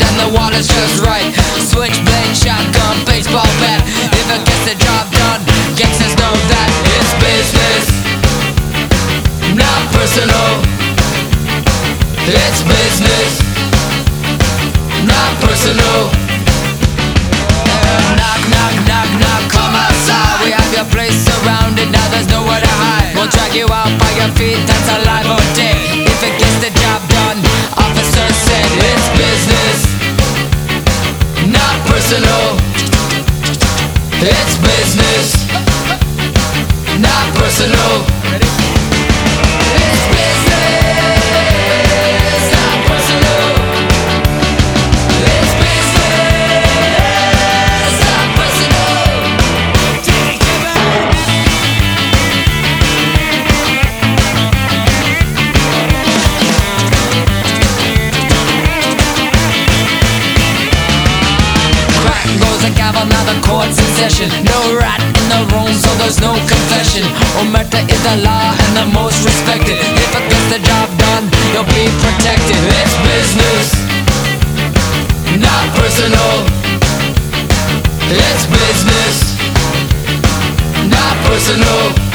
and the water's just right. Switchblade, shotgun, baseball bat. If it gets the job done, gangsters know that it's business, not personal. It's business, not personal. Knock, knock, knock, knock, come outside. We have your place surrounded, now there's nowhere to hide. We'll drag you out by your feet, that's alive or dead. If it gets the job done, officer said it's business, not personal. It's business, not personal. It's business, not personal. It's business, not personal. Crack goes a gavel, now the court's in session. No rat in the room, so there's no confession. Omerta is the law and the most respected. If it gets the job done, you'll be protected. It's business, not personal. It's business, not personal.